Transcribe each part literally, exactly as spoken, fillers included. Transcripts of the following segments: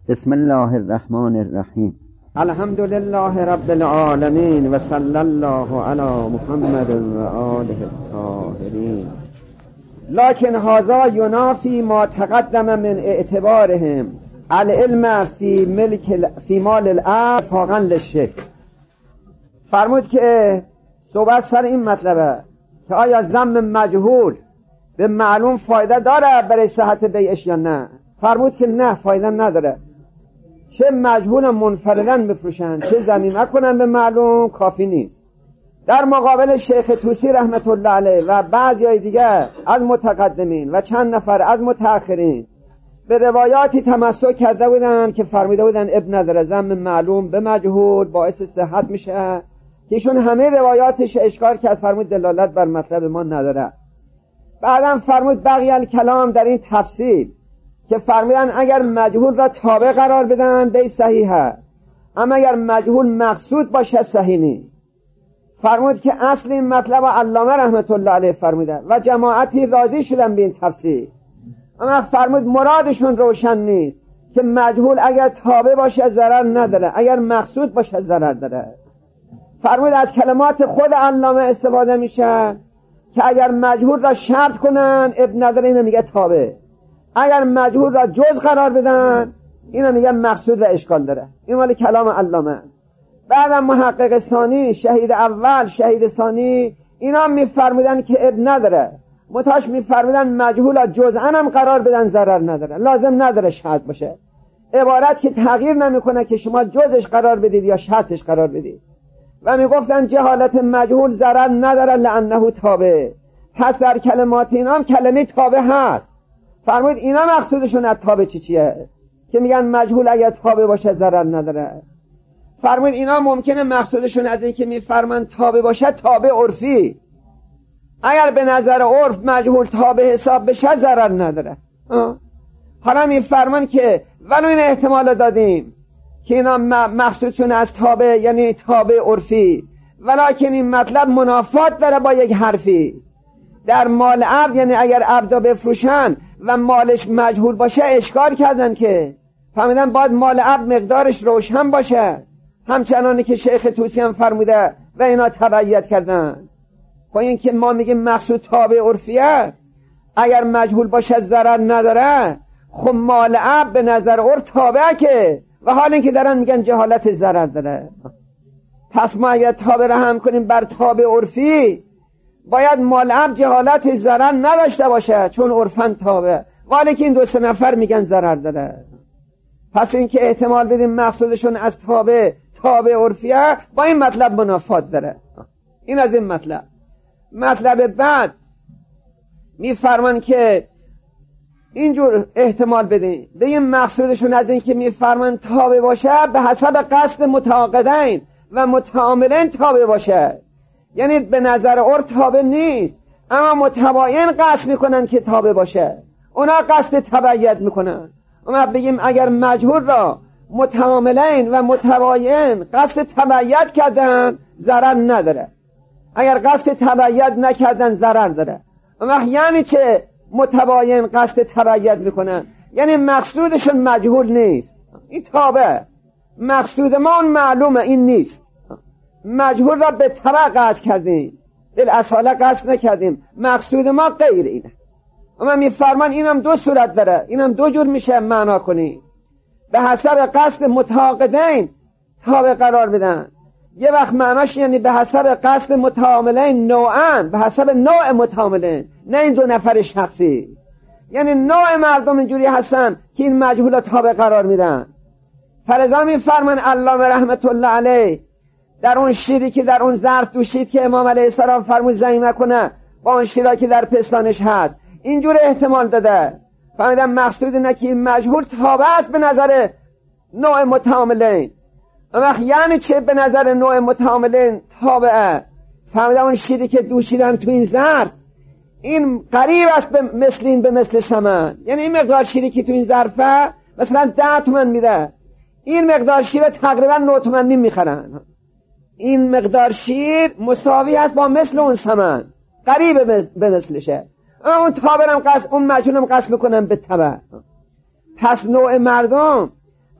بسم الله الرحمن الرحیم. الحمد لله رب العالمین و صلی الله علی محمد و آله الطاهرین. لكن هذا ينافي ما تقدم من اعتبارهم العلم في ملك في مال الارض فاقا للشرك. فرمود که صحبت سر این مطلبه که آیا ذم مجهول به معلوم فایده داره برای صحت بیعش یا نه. فرمود که نه، فایده نداره. چه مجهول منفردن بفروشن چه ضمیمه کنن به معلوم کافی نیست. در مقابل شیخ طوسی رحمت الله علیه و بعضی دیگر از متقدمین و چند نفر از متأخرین به روایاتی تمسک کرده بودن که فرمیده بودن ابن نداره، ذم معلوم به مجهول باعث صحت میشه، که ایشون همه روایاتش اشکار کرد، فرمود دلالت بر مطلب ما نداره. بعدم فرمود بقیه الکلام در این تفصیل که فرمیدن اگر مجهول را تابع قرار بدن به صحیحه، اما اگر مجهول مقصود باشه صحیح نیست. فرمود که اصل این مطلب علامه رحمت الله علیه فرموده و جماعتی راضی شدن به این تفسیر، اما فرمود مرادشون روشن نیست که مجهول اگر تابع باشه ضرر نداره، اگر مقصود باشه ضرر داره. فرمود از کلمات خود علامه استفاده میشه که اگر مجهول را شرط کنن ابن نداره، اینو میگه تابع. اگر مجهول را جز قرار بدن اینو میگه مقصود و اشکال داره. این مال کلام علامه. بعدم محقق ثانی، شهید اول، شهید ثانی، اینا میفرمودن که ابن نداره، متاش میفرمودن مجهول جزءا هم قرار بدن ضرر نداره، لازم نداره شرط باشه. عبارت که تغییر نمیکنه که شما جزش قرار بدید یا شرطش قرار بدید. و میگفتن جهالت مجهول ضرر نداره لانه تابع. پس در کلمات اینا هم کلمه تابع هست. فرمود اینا مقصودشون از تابع چی چیه که میگن مجهول اگر تابع باشه ضرر نداره. فرمود اینا ممکنه مقصودشون از این که میفرمان تابع باشه تابع عرفی، اگر به نظر عرف مجهول تابع حساب بشه ضرر نداره. حالا میفرمان که ولو این احتمال دادیم که اینا مقصودشون از تابع یعنی تابع عرفی، ولکن این مطلب منافات داره با یک حرفی. در مال عبد یعنی اگر عبدا بفروشن و مالش مجهول باشه اشکال کردن که فهمیدن باید مال عبد مقدارش روشن باشه، همچنانی که شیخ طوسی هم فرموده و اینا تبعیت کردن. خب این که ما میگیم مقصود تابع عرفیه، اگر مجهول باشه ضرر نداره، خب مال عبد به نظر عرف تابعه که، و حال این که دارن میگن جهالت ضرر داره. پس ما اگر تابع را هم کنیم بر تابع عرفی، باید مال عبد جهالت ضرر نداشته باشه چون عرفاً تابع، ولی که این دو سه نفر میگن ضرر داره. پس این که احتمال بدیم مقصودشون از تابع تابع عرفیه با این مطلب منافات داره. این از این مطلب. مطلب بعد میفرمان که اینجور احتمال بدیم به این مقصودشون از این که میفرمان تابع باشه به حسب قصد متعاقدین و متعاملین تابع باشه، یعنی به نظر عرف تابع نیست اما متباین قصد میکنن که تابع باشه، اونا قصد تبعیت میکنن. اما بگیم اگر مجهول را متعاملین و متباین قصد تبعیت کردن ضرر نداره، اگر قصد تبعیت نکردن ضرر داره. اما یعنی چه متباین قصد تبعیت میکنن؟ یعنی مقصودشون مجهول نیست، این تابع. مقصود ما اون معلومه، این نیست. مجهول را به تبع قصد کردیم، بالاصاله قصد نکردیم، مقصود ما غیر اینه. اما میفرمان اینم دو صورت داره، اینم دو جور میشه معنا کنی. به حسب قصد متعاقدین تابع قرار بدن، یه وقت معناش یعنی به حسب قصد متعاملین نوعاً، به حسب نوع متعاملین، نه این دو نفر شخصی، یعنی نوع مردم اینجوری هستن که این مجهول تابع قرار میدن. فرضا میفرمان علامه رحمت الله علیه در اون شیری که در اون ظرف دوشید که امام علیه السلام فرمود ضمیمه کنه با اون شیرا که در پستانش هست، اینجور احتمال داده. فهمیدم مقصود اینه که مجهول تابع است به نظر نوع متعاملین. اما یعنی چه به نظر نوع متعاملین تابعه؟ فهمیدم اون شیری که دوشیدن تو این ظرف این قریب است به مثل این به مثل ثمن، یعنی این مقدار شیری که تو این ظرفه مثلا ده تومن میده، این مقدار شیر تقریبا نه تومن نیم میخرن. این مقدار شیر مساوی است با مثل اون ثمن، قریب به مثلشه. اون تابعم قصد، اون مجهولم قصد میکنن به تبع. پس نوع مردم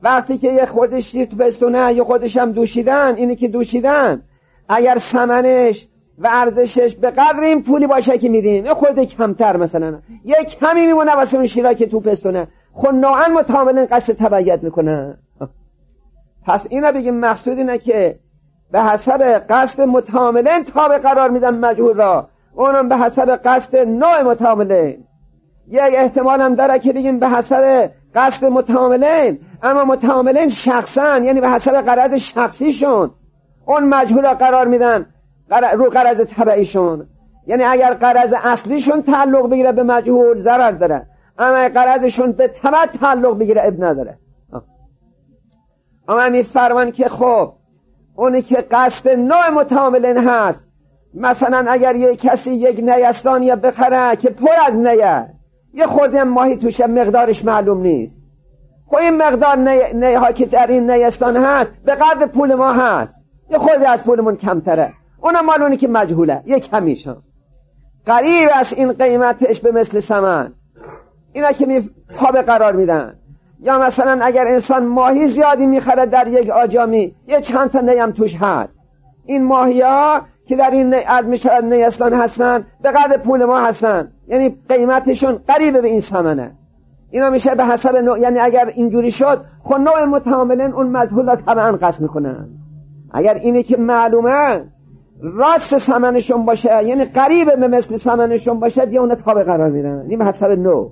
وقتی که یه خورده شیر تو پستونه یه خودش هم دوشیدن، اینی که دوشیدن اگر ثمنش و ارزشش به قدر این پولی باشه که میدیم، یه خورده کمتر مثلا یه کمی میمونه واسه اون شیرا که تو پستونه، خود نوعا متعاملا قصد تبعیت میکنن. پس اینا بگیم مقصود اینه که به حسب قصد متعاملین تابع قرار میدن مجهول را، اونم به حسب قصد نوع متعاملین. یک احتمال هم داره که بگیم به حسب قصد متعاملین، اما متعاملین شخصا یعنی به حسب غرض شخصیشون اون مجهول را قرار میدن رو غرض تبعیشون. یعنی اگر غرض اصلیشون تعلق بگیره به مجهول ضرر داره، اما غرضشون به تبع تعلق بگیره اب نداره. اما میفرمان که خب اونی که قصد نوع متعاملین هست، مثلا اگر یک کسی یک نیستانی بخره که پر از نیه، یه خورده ماهی توشه مقدارش معلوم نیست، خب این مقدار نیه, نیه ها که در این نیستان هست به قدر پول ما هست، یه خورده از پولمون کمتره، اونم مالونی که مجهوله یه کمیشون قریب از این قیمتش به مثل ثمن، اینا که می تابع قرار میدن. یا مثلا اگر انسان ماهی زیادی میخره در یک آجامی، یه چند تا نیم توش هست، این ماهی ها که در این از میشود نیستان هستن به قدر پول ما هستن، یعنی قیمتشون قریب به این ثمنه، اینا میشه به حسب نوع. یعنی اگر اینجوری شد خود نوع متعاملین اون مجهول را طبعا قسم میکنن. اگر اینی که معلومه راست ثمنشون باشه، یعنی قریب به مثل ثمنشون باشه، دیگه اون تابع قرار میدن، این به حسب نوع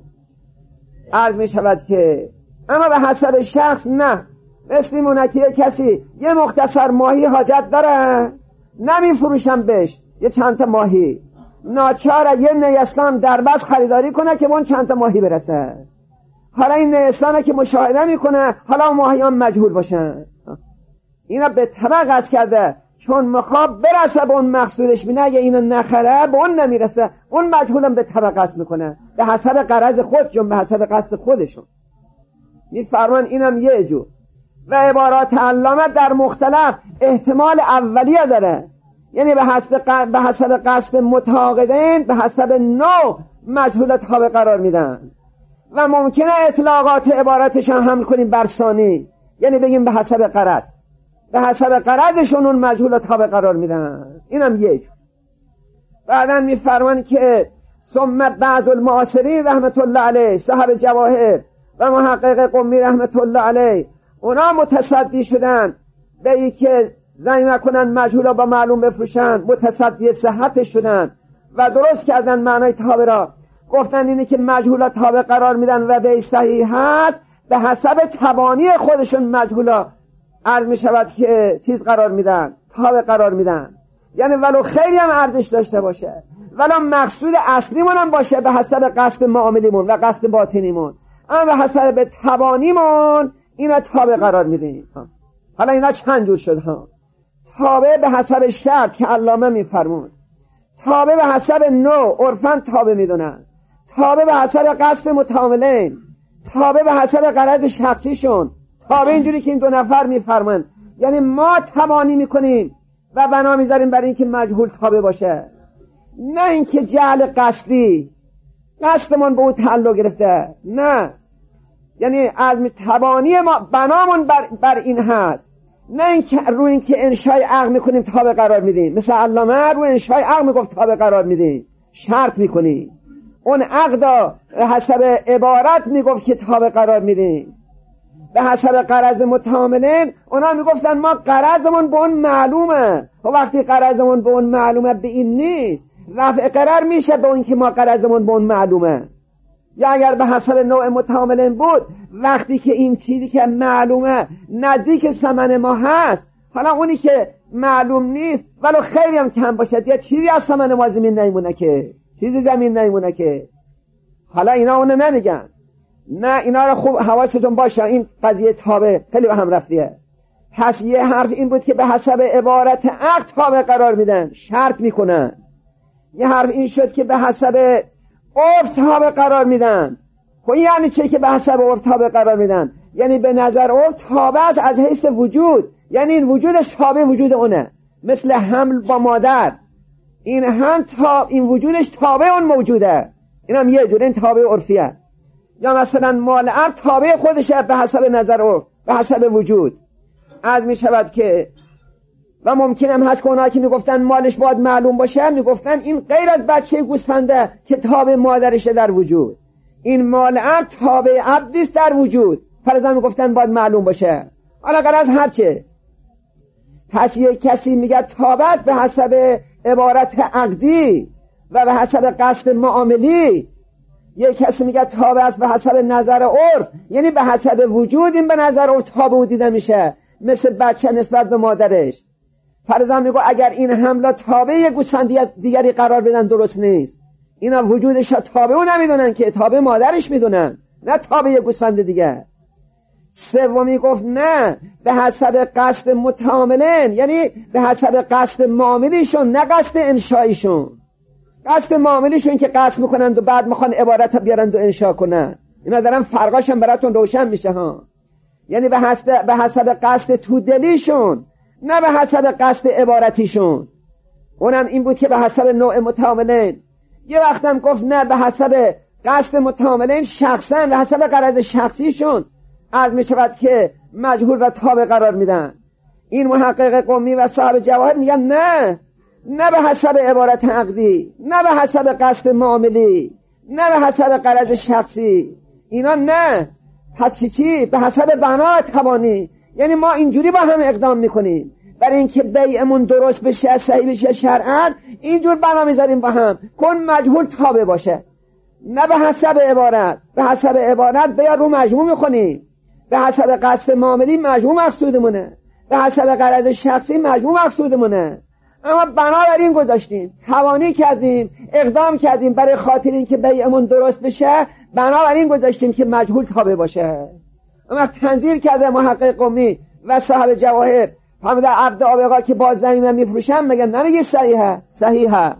عرض میشود که. اما به حسب شخص نه، مثل مونه که کسی یه مختصر ماهی حاجت داره نمیفروشم بهش یه چند تا ماهی، ناچاره یه نیستان در بس خریداری کنه که اون چند تا ماهی برسه. حالا این نیستانه که مشاهده میکنه حالا ماهیان مجهول باشن، اینا به طبع قصد کرده چون مخواب برسه به اون مقصودش، بینه اگه اینو نخره به اون نمیرسه، اون مجهولم به طبع قصد میکنه به حسب غرض خودشون، به حسب قصد خودشون. میفرمان اینم یه جو. و عبارات علامه در مختلف احتمال اولیه داره، یعنی به حسب به حسب قصد متعاقدین به حسب نوع مجهول تابع قرار میدن. و ممکنه اطلاقات عبارتشان حمل کنیم بر ثانی، یعنی بگیم به حسب غرض، به حسب غرضشون اون مجهول تابع قرار میدن، اینم یه جو. بعداً میفرمان که ثم بعض المعاصرین رحمت الله علیه، صاحب جواهر و محقق قمی رحمت الله علیه، اونا متصدی شدن به ای که زنی نکنن مجهولا با معلوم بفروشن، متصدی صحتش شدن و درست کردن معنای تابع را. گفتن اینی که مجهولا تابع قرار میدن و به صحیح هست به حسب توانی خودشون مجهولا عرض میشود که چیز قرار میدن، تابع قرار میدن، یعنی ولو خیلی هم ارزش داشته باشه، ولو مقصود اصلیمون هم باشه به حسب قصد معاملیمون و قصد باطنیمون، اما به حسب توانیمون اینا تابع قرار میدیم. حالا اینا چند جور شد ها؟ تابع به حسب شرط که علامه میفرمون، تابع به حسب نوع عرفاً تابع میدونن، تابع به حسب قصد متعاملین، تابع به حسب غرض شخصیشون، تابع اینجوری که این دو نفر میفرمون، یعنی ما توانی میکنیم و بنا میذاریم برای اینکه مجهول تابع باشه، نه اینکه جعل قصدی قصدمون به اون تعلق گرفته، نه، یعنی از توانی ما بنامون بر, بر این هست، نه اینکه روی اینکه انشای عقل میکنیم تابع قرار میدیم، مثل علامه روی انشای عقل میگفت تابع قرار میدیم، شرط میکنیم، اون عقد حسب عبارت میگفت که تابع قرار میدیم، به حسب غرض متعاملین اونا میگفتن ما غرضمون به اون معلومه، و وقتی غرضمون به اون معلومه به این نیست، رفع قرار میشه به اون که ما غرضمون به اون معلومه. یا اگر به حسب نوع متعاملین بود، وقتی که این چیزی که معلومه نزدیک ثمن ما هست، حالا اونی که معلوم نیست ولو خیلی هم کم باشد یا چیزی از ثمن ما زمین نیمونه که چیزی زمین نیمونه که، حالا اینا اونو نمیگن، نه اینا رو خوب حواستون باشه، این قضیه تابع خیلی به هم رفتیه. پس یه حرف این بود که به حسب عبارت عقد تابع قرار میدن، شرط میکنن. یه حرف این شد که به حسب عرف تابع قرار میدن. خب یعنی چه که به حسب عرف تابع قرار میدن؟ یعنی به نظر عرف تابع است از حیث وجود، یعنی این وجودش تابع وجود اونه، مثل حمل با مادر، این هم تا این وجودش تابع اون موجوده، این هم یه جور این تابع عرفیه. یا مثلا مال عرب تابع خودشه به حسب نظر عرف، به حسب وجود. از می شود که و ممکن هم هست که اونها که میگفتن مالش باید معلوم باشه میگفتن این غیر از بچه گوسفنده که تابع مادرشه در وجود، این مال عبد تابع عبدیست در وجود، فرضاً میگفتن باید معلوم باشه. حالا غرض هرچه، پس یک کسی میگه تابع است به حسب عبارت عقدی و به حسب قصد معاملی، یک کسی میگه تابع است به حسب نظر عرف، یعنی به حسب وجود این به نظر عرف تابع دیده میشه، مثل بچه نسبت به مادرش. فرضاً میگه اگر این حمله تابع گوسفند دیگری قرار بدن درست نیست، اینا وجودش تابع او نمیدونن که تابع مادرش میدونن، نه تابع گوسفند دیگه. سومی گفت نه، به حسب قصد متعاملین، یعنی به حسب قصد معاملیشون، نه قصد انشاییشون. قصد معاملیشون که قصد میکنند و بعد میخوان عبارت بیارند و انشا کنن، اینا دارن فرقاشم براتون روشن میشه ها. یعنی به حسب به حسب قصد تودلیشون، نه به حسب قصد عبارتیشون. اونم این بود که به حسب نوع متعاملین. یه وقتم گفت نه، به حسب قصد متعاملین شخصا، به حسب غرض شخصیشون از می شود که مجهول را تابع قرار میدن. این محقق قمی و صاحب جواهر میگن نه، نه به حسب عبارت عقدی، نه به حسب قصد معاملی، نه به حسب غرض شخصی، اینا نه. پس چی چی؟ به حسب بنا توانی. یعنی ما اینجوری با هم اقدام میکنیم برای اینکه بیعمون درست بشه، صحیح بشه شرعاً، اینجور بنا میذاریم با هم کن مجهول تابع باشه، نه به حسب عبارت. به حسب عبارت بیا رو مجموع میخونیم، به حسب قصد معاملی مجموع مقصودمونه، به حسب غرض شخصی مجموع مقصودمونه. اما بنابراین گذاشتیم، توانی کردیم، اقدام کردیم برای خاطر اینکه بیعمون درست بشه، بنابراین گذاشتیم که مجهول تابع باشه. اما تنظیر کرده محقق قمی و صاحب جواهر، فرموده عبد آبقا که باز زمینه میفروشن، مگر نمیگه صحیحه؟ صحیحه.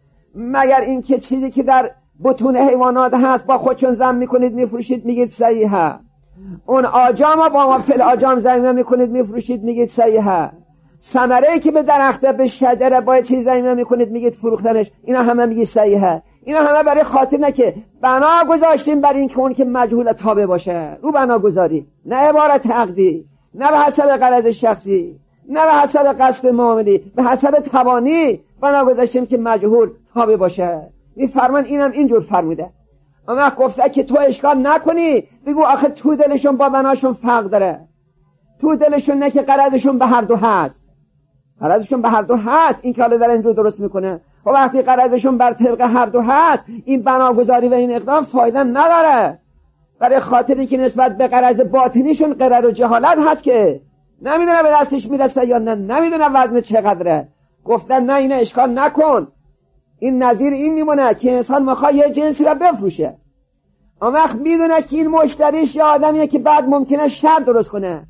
مگر این که چیزی که در بطون حیوانات هست با خودشون زم میکنید میفروشید میگید صحیحه. اون آجام با ما فل آجام زمینه میکنید میفروشید میگید صحیحه. ثمره‌ای که به درخته به شجره با چیز زمینه میکنید میگید فروختنش، اینا همه میگید صحیحه. اینا همه برای خاطر نه که بنا گذاشتیم برای اینکه اون که مجهول تابع باشه، رو بنا گذاری، نه عبارت عقدی، نه به حسب غرض شخصی، نه به حسب قصد معاملی، به حسب توانی بنا گذاشتیم که مجهول تابع باشه. این فرمان اینم اینجور فرموده. اما گفته که تو اشکال نکنی، بگو آخه تو دلشون با بناشون فرق داره، تو دلشون نه که غرضشون به هر دو هست، غرضشون به هر دو هست. این که حالا داره اینجور درست میکنه و وقتی غرضشون بر طبق هر دو هست، این بناگذاری و این اقدام فایده نداره، برای خاطری که نسبت به غرض باطنیشون غرر و جهالت هست که نمیدونه به دستش میرسه یا نه، نمیدونه وزن چقدره. گفتن نه، این اشکال نکن. این نظیر این میمونه که انسان میخواد یه جنسی را بفروشه، اما وقت میدونه که این مشتریش یا آدمیه که بعد ممکنه شر درست کنه،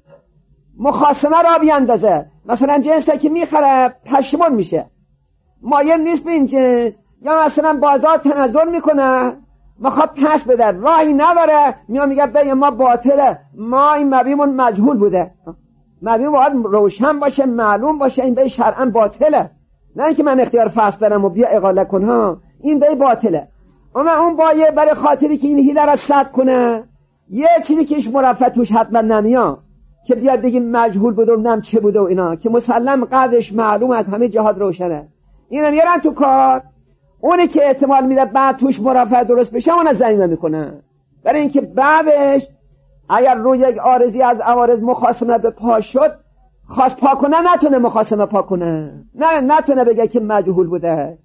مخاصمه را بیاندازه، مثلا جنسی که میخره پشیمون میشه، مایل نیست به این جنس، یا مثلا بازار تنزل میکنه میخواد پس بده، راهی نداره، میاد میگه به ما باطله، ما این مبیمون مجهول بوده، مبیم باید روشن باشه، معلوم باشه این به شرعاً باطله، نه اینکه من اختیار فصل دارم و بیا اقاله کن ها، این به باطله. اما اون بایه برای خاطری که این حیله را سد کنه، یه چیزی که ایش مرفع توش حتما نمیاد که بیاد بگیم مجهول بوده و نم چه بوده و اینا، که مسلم قدرش معلوم از همه جهات روشنه، اینا میرن تو کار، اونی که احتمال میده بعد توش مرفع درست بشه اون از زمینه میکنه، برای اینکه بعدش اگر روی یک عارضی از عوارض مخاصمه به پا شد، خواست پا کنه نتونه مخاصمه پا کنه، نه نتونه بگه که مجهول بوده،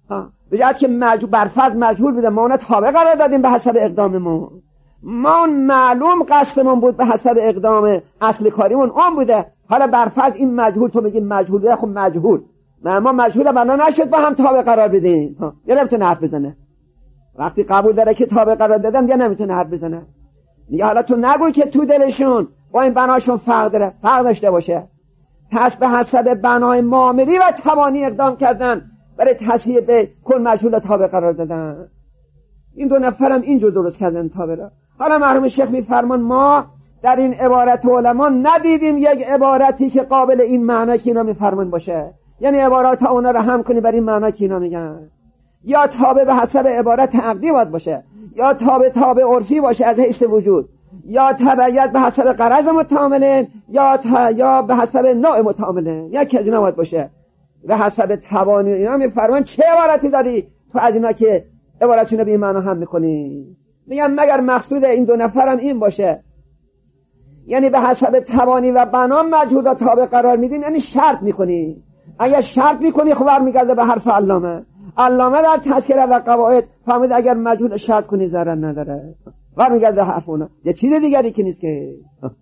بجد که مجهول برفرض مجهول بوده، ما اون تابع قرار دادیم به حسب اقداممون، ما اون معلوم قصدمون بود به حسب اقدام اصل کاریمون اون بوده، حالا برفرض این مجهول تو میگی مجهول بوده، خب مجهول ما ما مجهول بنا نشد با هم تابع قرار بدیم، یا نمیتونه حرف بزنه. وقتی قبول داره که تابع قرار دادن یا نمیتونه حرف بزنه، میگه حالا تو نگوی که تو دلشون با این بناشون فرق داره، فرق داشته باشه. پس به حسب بنای معاملی و توانی اقدام کردن برای تصحیح به کل مجهول تابع قرار دادن. این دو نفرم اینجور درست کردن تابع را. حالا مرحوم شیخ میفرمان ما در این عبارت علما ندیدیم یک عبارتی که قابل این معنی که اینا میفرمان باشه، یعنی عبارات اونا رو هم کنی برای این معنی که اینا میگن، یا تابع به حسب عبارت عقدی باید باشه، یا تابع تابع عرفی باشه از حیث وجود، یا تبعیت به حسب غرض متعاملین یا ت... یا به حسب نوع متعاملین. یکی از اینا باید باشه. به حسب توانی اینا میفرمان چه عبارتی داری تو از اینا که عبارتشون به این معنا هم میکنی؟ میگم مگر مقصود این دو نفرم این باشه، یعنی به حسب توانی و بنا مجهول را تابع قرار میدیم، یعنی شرط میکنی. اگر شرط میکنی خب برمیگرده به حرف علامه. علامه در تذکره و قواعد فهمید اگر مجهول شرط کنی ضرر نداره، برمیگرده حرف اونا. یه چیز دیگری که نیست که.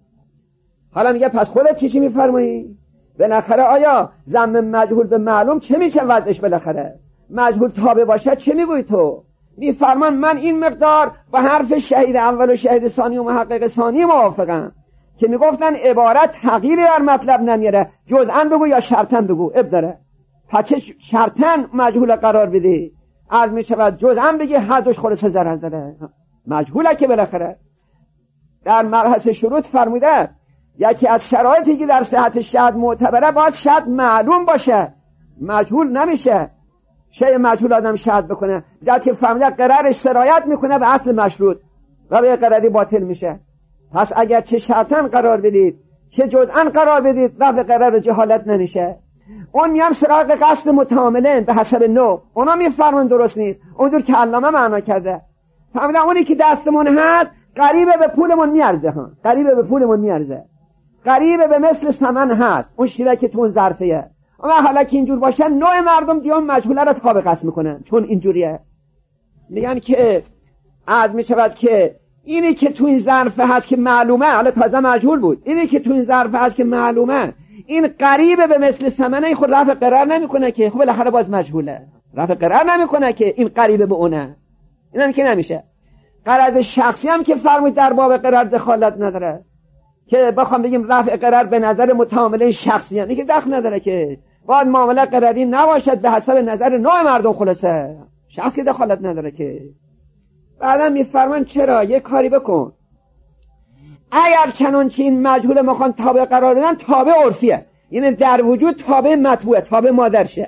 حالا میگه پس خودت چی چی میفرمایی؟ بالاخره آیا ضم مجهول به معلوم چه میشه وضعش؟ بالاخره مجهول تابع باشه چه میگوی تو؟ میفرمان من این مقدار با حرف شهید اول و شهید ثانی و محقق ثانی موافقم که میگفتن عبارت تغییری در مطلب نمیاره، جزءاً بگو یا شرطاً بگو، اب داره. پس چه شرطاً مجهول قرار بدی؟ عرض میشود جزءاً بگی هر دوش خلاصه ضرر داره. مجهوله که بالاخره در مبحث شروط فرموده یکی از شرایطی که در صحت شهادت معتبره باید شهادت معلوم باشه، مجهول نمیشه. شیء مجهول آدم شهادت بکنه جد که فهمیده قرارش سرایت میکنه به اصل مشروط و به قراری باطل میشه. پس اگر چه شرطاً قرار بدید چه جزءاً قرار بدید رفع قرار جهالت نمیشه. اون میام سراغ قصد متعاملین به حسب نوع، اونا میفرمون درست نیست اونجور که علامه معنا کرده. فهمیدن اونی که دستمون هست قریبه به پولمون میارزه، ها قریبه به پولمون میارزه، قریبه به مثل ثمن هست اون شیره که تو اون ظرفیه. اما حالا که اینجور باشه نوع مردم دیگه اون مجهوله رو تابع قسم میکنن، چون اینجوریه. میگن که عاد میشود که اینی که تو این ظرف هست که معلومه، حالا تازه مجهول بود، اینی که تو این ظرف هست که معلومه این قریبه به مثل ثمنه، این خود رفع قرار نمیکنه که، خب بالاخره باز مجهوله، رفع قرار نمیکنه که این قریبه به اونه، اینم که نمیشه. غرض شخصی هم که فرمود در باب قرار دخالت نداره که بخوام بگیم رفع قرار به نظر متعاملین شخصی، یعنی که دخل نداره که باید معامله قراری نباشد به حسب نظر نوع مردم، خلاصه شخصی دخالت نداره که. بعدا میفرمان چرا یه کاری بکن، اگر چنانچه این مجهول مخوان تابع قرار بدن تابع عرفیه، یعنی در وجود تابع مطبوعه، تابع مادرشه،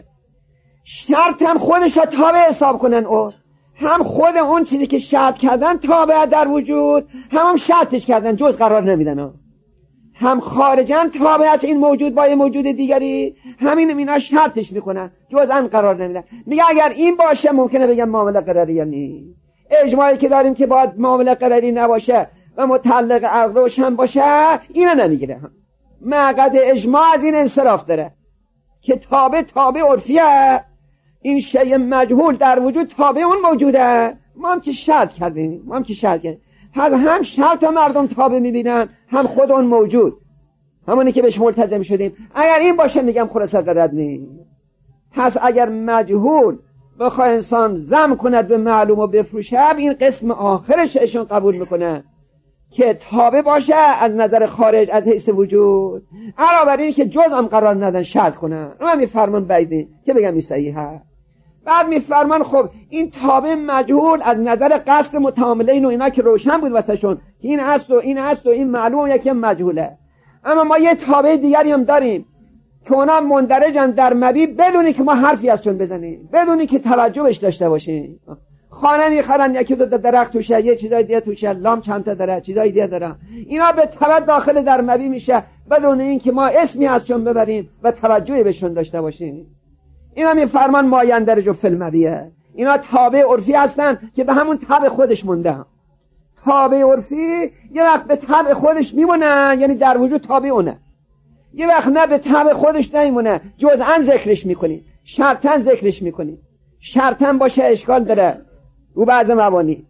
شرط هم خودش را تابع حساب کنن، او هم خود اون چیزی که شرط کردن تابع در وجود، هم هم شرطش کردن جز قرار نمیدن، هم خارجن تابع از این موجود با یه موجود دیگری، همین اینا شرطش میکنن جزءاً قرار نمیدن. میگه اگر این باشه ممکنه بگم معامله قراری یعنی اجماعی که داریم که باید معامله قراری نباشه و متعلق عقل روشن باشه اینا نمیگیره. مقعد اجماع از این انصراف داره که تابع تابع عرفیه، این شیء مجهول در وجود تابع اون موجوده. ما هم که شرط کردیم ما هم که شرط کردیم هم شرط مردم تابع میبینن هم خود اون موجود، همونی که بهش ملتزم شدیم. اگر این باشه میگم خلاصه قرار نیست. پس اگر مجهول بخواه انسان ضم کند به معلوم و بفروشه، این قسم آخرش ایشون قبول میکنه که تابع باشه از نظر خارج از حیث وجود، علاوه بر این که جز هم قرار ندن شرط کنن. اما میفرمان بعیدی که بگم این صحیحه. بعد میفرمان خب این تابع مجهول از نظر قصد متعاملین و اینا که روشن بود واسهشون که این هست و این هست و این معلوم یکی مجهوله. اما ما یه تابع دیگری هم داریم که اونا مندرجن در مبی بدونی که ما حرفی ازشون بزنیم، بدونی که توجه بهش داشته باشیم. خانه میخرن یکی دو درخت توشه، یه چیزای دیگه توشه، لام چند تا داره، چیزای دیگه داره، اینا به تبع داخل در مبی میشه بدون این که ما اسمی ازشون ببریم و توجهی بهشون داشته باشیم. اینا میفرمان ما یندرجو فی المبیه، اینا تابع عرفی هستن که به همون تبع خودش مونده. تابع عرفی یه وقت به تبع خودش میمونه، یعنی در وجود تابع اونه، یه وقت نه به تبع خودش نمیمونه، جزءاً ذکرش میکنی، شرطاً ذکرش میکنی. شرطاً باشه اشکال داره رو بعض مبانی،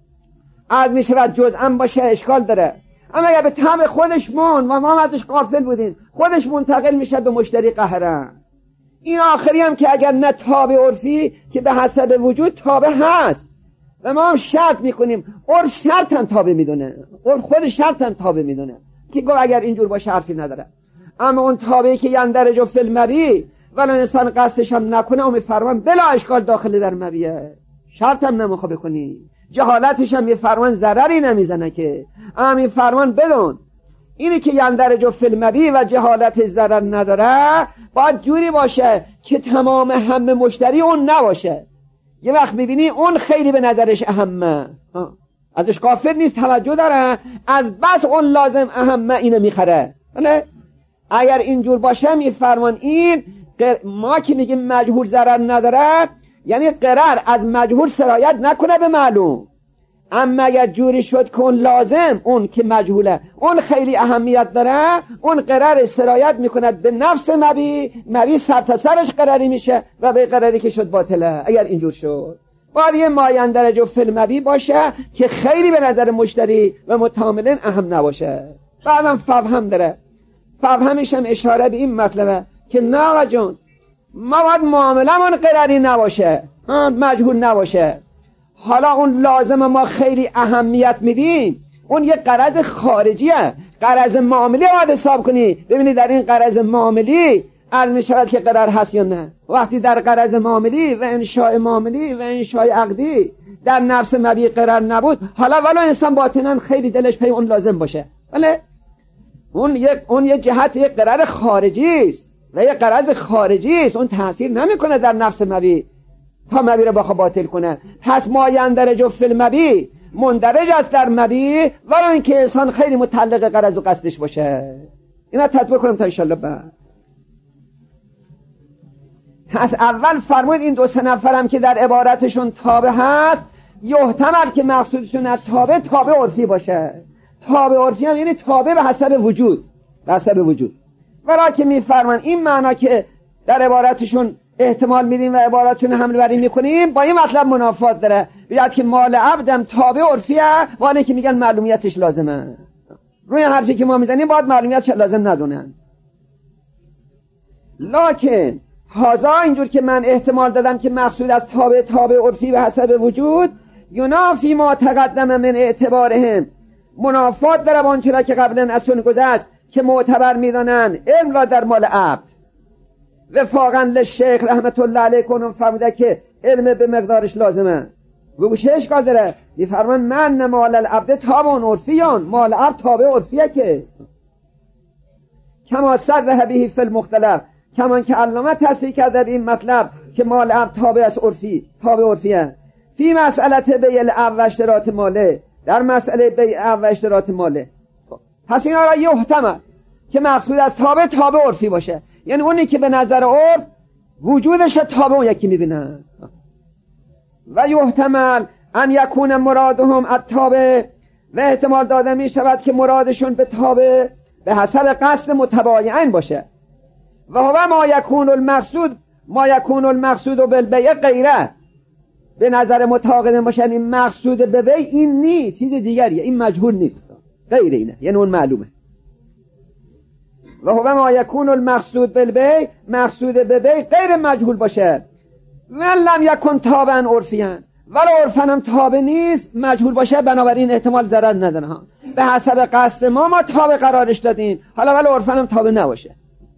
عرض میشود جزءاً باشه اشکال داره. اما اگر به تبع خودش مون و ما ازش غافل بودیم، خودش منتقل میشه به مشتری قهرن. این آخری هم که اگر نه تابع عرفی که به حسب وجود تابع هست و ما هم شرط میکنیم، عرف شرط هم تابع میدونه، عرف خود شرط هم تابع میدونه که گو اگر اینجور باشه حرفی نداره. اما اون تابعی که یندرجو فی المبی ولی انسان قصدش هم نکنه و میفرمان بلا اشکال داخل در مبیه، شرط هم نمیخواه بکنی، جهالتش هم میفرمان ضرری نمیزنه که. اما میفرمان بدون اینی که یندرجو فی المبی و جهالت ضرر نداره باید جوری باشه که تمام هم مشتری اون نباشه. یه وقت میبینی اون خیلی به نظرش اهمه، ازش غافل نیست، توجه داره، از بس اون لازم اهم اینو میخره. بله اگر اینجور باشه میفرمان این ما که میگیم مجهول ضرر نداره، یعنی قرار از مجهول سرایت نکنه به معلوم. اما اگر جوری شد که اون لازم، اون که مجهوله، اون خیلی اهمیت داره، اون قرار سرایت میکنه به نفس مبی، مبی سر تا سرش قراری میشه و به قراری که شد باطله. اگر اینجور شد باید یه مایندرج و فیلمبی باشه که خیلی به نظر مشتری و متعاملین اهم نباشه. بعدم فهم داره، فهمش هم اشاره به این مطلبه که نه آقا جون ما باید معاملمون قراری نباشه، مجهول نباشه. حالا اون لازم ما خیلی اهمیت میدیم، اون یه قرض خارجیه، قرض معاملی باید حساب کنی ببینی در این قرض معاملی عرض می شود که قرار هست یا نه. وقتی در قرض معاملی و انشاء معاملی و انشاء عقدی در نفس مبی قرار نبود، حالا ولو انسان باطناً خیلی دلش پی اون لازم باشه، ولی اون یک اون یه جهت یک قرار خارجی است و یک قرض خارجی است، اون تاثیر نمیکنه در نفس مبی تا مبی رو بخواه باطل کنه. پس مایندرج و فیل مبی مندرج است در مبی، ولو اینکه انسان خیلی متعلق قرض و قصدش باشه. اینا تطبیق کنم تا انشالله بعد. پس اول فرمود این دو سه نفرم که در عبارتشون تابع هست، یحتمل که مقصودشون از تابع تابع عرفی باشه. تابع عرفی هم یعنی تابع به حسب وجود، به حسب وجود. ورا که میفرمان این معنا که در عبارتشون احتمال میدیم و عبارتشون حمل بر این میکنیم با این مطلب منافات داره. بیاد که مال عبدم تابع عرفیه، ولی که میگن معلومیتش لازمه. روی حرفی که ما میزنیم باید معلومیتش لازم ندونن. لکن هازا اینجور که من احتمال دادم که مقصود از تابع تابع عرفی به حسب وجود، ینافی ما تقدم من اعتبارهم، منافات داره با آنچه را که قبلا از چون گذشت که معتبر میدانن علم را در مال عبد. وفاقا للشیخ رحمت الله علیه کنم فرموده که علم به مقدارش لازمه. و بوشه اشکال داره میفرمان من مال العبد تابع عرفیان، مال عبد تابع عرفیه که کما صرح به فی المختلف، کمان که علامه تصدیق کرده این مطلب که مال عبد تابع از عرفی، تابع عرفیه. فی مسئله بیع العبد و اشتراط ماله، در مسئله بیع و اشتراط ماله. پس این را یحتمل که مقصود از تابع تابع عرفی باشه، یعنی اونی که به نظر عرف وجودش تابع اون یکی میبینن. و یحتمل ان یکون مرادهم التابع، و احتمال داده می شود که مرادشون به تابع به حسب قصد متباین باشه. و هو ما یکون المقصود، ما یکون المقصود بالبیع غیره، به نظر متعاقدین باشن این مقصود به بیع این نیست، چیز دیگریه، این مجهول نیست، غیر اینه، یعنی اون معلومه. و هو ما یکون المقصود بالبیع، مقصود به بیع غیر مجهول باشه. من لم یکن تابعا عرفیان، ولی عرفا هم تابع نیست، مجهول باشه، بنابراین احتمال ضرر نداره ها. به حسب قصد ما ما تابع قرارش دادیم، حالا ولی عرفا هم تابع نباشه.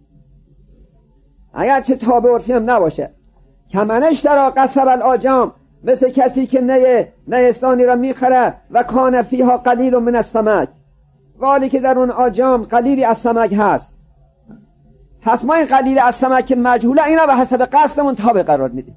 اگر چه تابع عرفی هم نباشه، کمنش در قصب الاجام، مثل کسی که نه نیستانی را میخره و کان فیها قلیل من السمک، ولی که در اون آجام قلیلی از سمک هست. پس ما این قلیل از سمک مجهوله اینا به حسب قصدمون تابع قرار میدیم.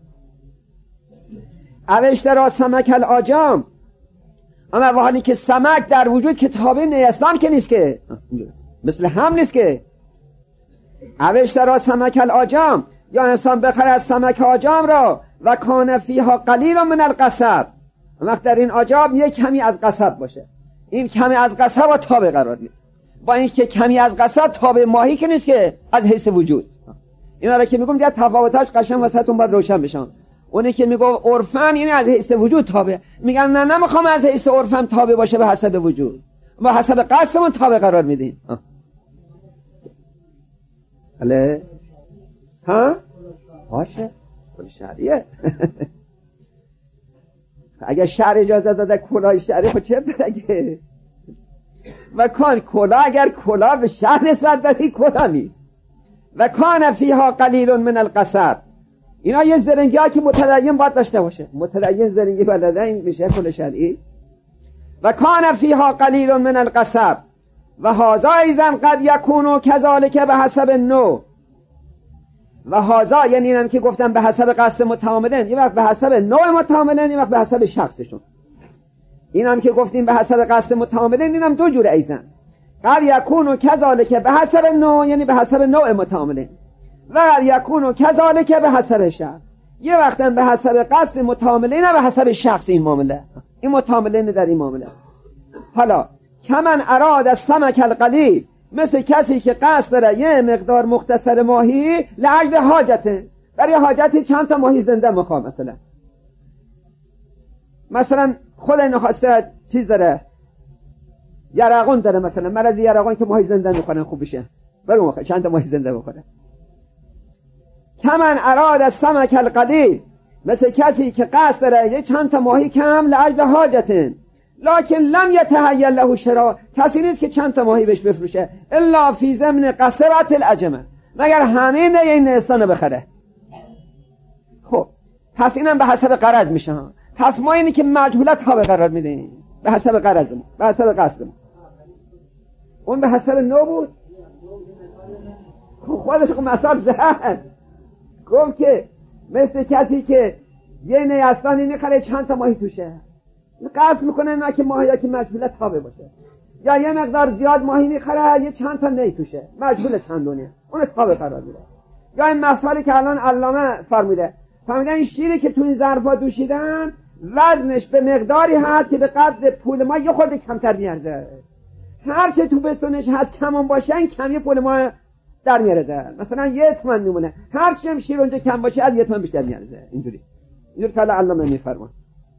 اوش در سمک الاجام، اما وحالی که سمک در وجود که تابع نیستان که نیست، که مثل هم نیست که. اوش در سمک الاجام، یا انسان بخره از سمک آجام را و کان فیها قلیل من القصب، وقت در این آجام یک کمی از قصب باشه، این کمی از قصب را تابع قرار میده. با این که کمی از قصب تابع ماهی که نیست که از حیث وجود. اینا را که میگم دیگه تفاوتاش قشنگ واسهتون باید روشن بشن. اونی که میگه عرفن یعنی از حیث وجود تابع، میگن نه نمیخوام از حیث عرفم تابع باشه، به حسب وجود، ما حسب قصدمون تابع قرار میدیم. بله ها باشه کل شرعیه. اگر شرع اجازه داده کلاه شرعی خود چه برگه و کان کلاه، اگر کلاه به شرع نسبت داری کلاه نیست. و کان فیها قلیل من القصب، اینا یه زرنگی ها که متدین باید داشته باشه، متدین زرنگی بلده، این میشه کل شرعی. و کان فیها قلیل من القصب و هازا ایزن قد یکونو کذالک به حسب نوع. و هازا یعنی اینم که گفتم به حسب قصد متعاملین، یه وقت به حسب نوع متعاملین، یه وقت به حسب شخصشون. این هم که گفتیم به حسب قصد متعاملین، این هم دو جور ایزن. قد یکون و کذالک به حسب نوع، یعنی به حسب نوع متعاملین، و قد یکون و کذالک به حسب شخص. یه وقتا به حسب قصد متعاملین و به حسب شخص این معامله، این متعاملین در این معامله. حالا کمن اراد السمک القلیل، مثل کسی که قصد داره یه مقدار مختصر ماهی لاجل حاجته، برای حاجتی چند تا ماهی زنده میخواد. مثلا مثلا خود اینو خواسته چیز داره، یرقون داره، مثلا مرض یرقون که ماهی زنده میخورن خوب بشه، برو مخواد چند تا ماهی زنده بخوره. کمن اراد السمک القلیل، مثل کسی که قصد داره یه چند تا ماهی کم لاجل حاجته، لکن لم یتهیأ له شراء، کسی نیست که چند تا ماهی بهش بفروشه الا فی ضمن قصرت العجمه، مگر همین این نستانو بخره. خب پس اینم به حسب قرض میشه. پس ما اینی که مجهولت ها به قرار میدیم به حسب قرض، به حسب قصد. اون به حسب نو بود. خب خودش مثال زد، گفت که مثل کسی که یه نیستانی میخره چند تا ماهی توشه، قصد میکنه نه که ماهی یا که مجهولت تابه باشه، یا یه مقدار زیاد ماهی میخره یه چند تا نی توشه، مجهول چندونه، اون تابه قرار میده. یا این مسئله که الان علامه فرموده، فرمودن این شیری که تو این ظرفا دوشیدن وزنش به مقداری هست که به قدر پول ما یه خورده کمتر میارزه، هر چه تو بستونش هست کمان باشه این کمی پول ما در میاره در. مثلا یه تومن میمونه، هر چی هم شیر اونجا کم باشه از یه تومن بیشتر میارزه. اینجوری اینجوری که علامه میفرمان.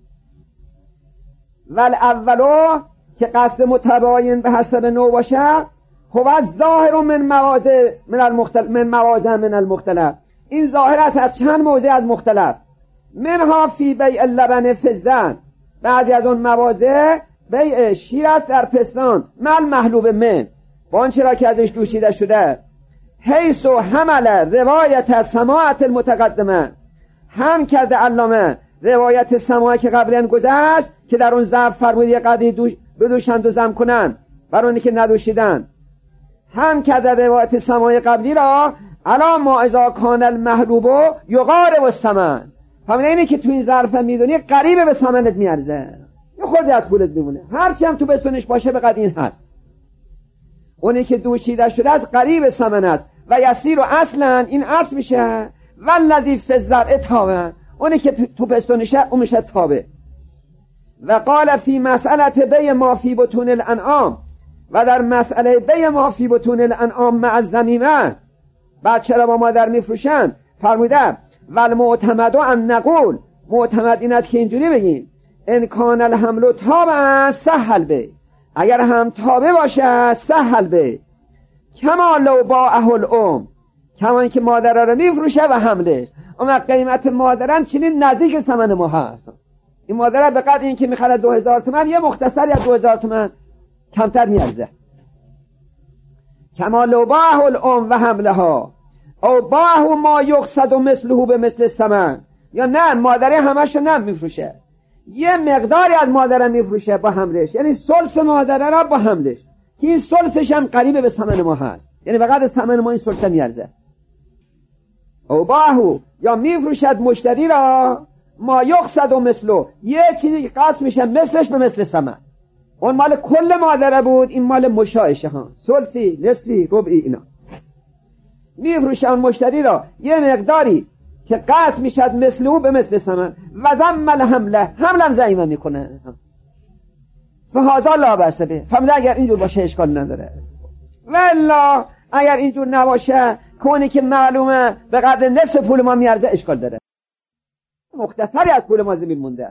ول اولو که قصد متباین به حسب نوع باشه، هو ظاهر من مواضع من المختلف من مواضع من المختلف، این ظاهر است از چند موضع از مختلف. منها فی بیع اللبن فزن، بعضی از اون مواضع بیع شیر است در پستان، مل محلوب من، با آنچه را که ازش دوشیده شده. حیث و حمل روایت سماعت المتقدمه، هم کرده علامه روایت سماعی که قبلا گذشت که در اون ظرف فرمود یه قدری دوش بدوشند و زم کنن بر اونی که ندوشیدن، هم کرده روایت سماعی قبلی را علا ما اذا کان المحلوب یقارب الثمن، همین اینه که تو این ظرف میدونی قریب به ثمنت میارزه، یه خورده از پولت میمونه، هرچی هم تو بستونش باشه به قدر این هست. اونی که دوشیده شده از قریب ثمن است و یسیر و اصلا این اصل میشه، والذی فی الزرع تابع، اونی که تو بستونشه اون میشه تابع. و قال فی مسئله بیع ما فی بطون الانعام، و در مسئله بیع ما فی بطون الانعام مع الذمیمه، بچه را با مادر میفروشن، فرموده والمعتمد ان نقول، معتمد این است که اینجوری بگیم ان کان الحمل تابع سهل به، اگر هم تابع باشه سهل به، کما لو باعه الام، کما اینکه مادر را میفروشه و حمله، اما قیمت مادرن چنین نزدیک ثمن ما هست، این مادر به قدر اینکه میخره دو هزار تومان یه مختصری از دو هزار تومان کمتر میارزه. کما لو باعه الام و حملها او باعه ما یقصد مثله به مثل الثمن، یا نه مادر همش نه میفروشه، یه مقداری از مادر میفروشه با حملش، یعنی ثلث مادر را با حملش که این ثلثش هم قریب به ثمن ما هست، یعنی به قدر ثمن ما این ثلث میارزه. او باهو یا میفروشد مشتری را ما یقصد مثله، یه چیزی که قسم میشه مثلش به مثل ثمن، اون مال کل مادره بود این مال مشاعشه ها، ثلثی نصفی ربعی اینا، میفروشه اون مشتری را یه مقداری که قسم میشد مثله به مثل ثمن، و ضم الحمله، حملم ضعیمه میکنه، فهذا لا بأس به، فهمیده اگر اینجور باشه اشکال نداره. والا اگر اینجور نباشه کنی که معلومه به قدر نصف پول ما میارزه اشکال داره، مختصری از پول ما زمین مونده.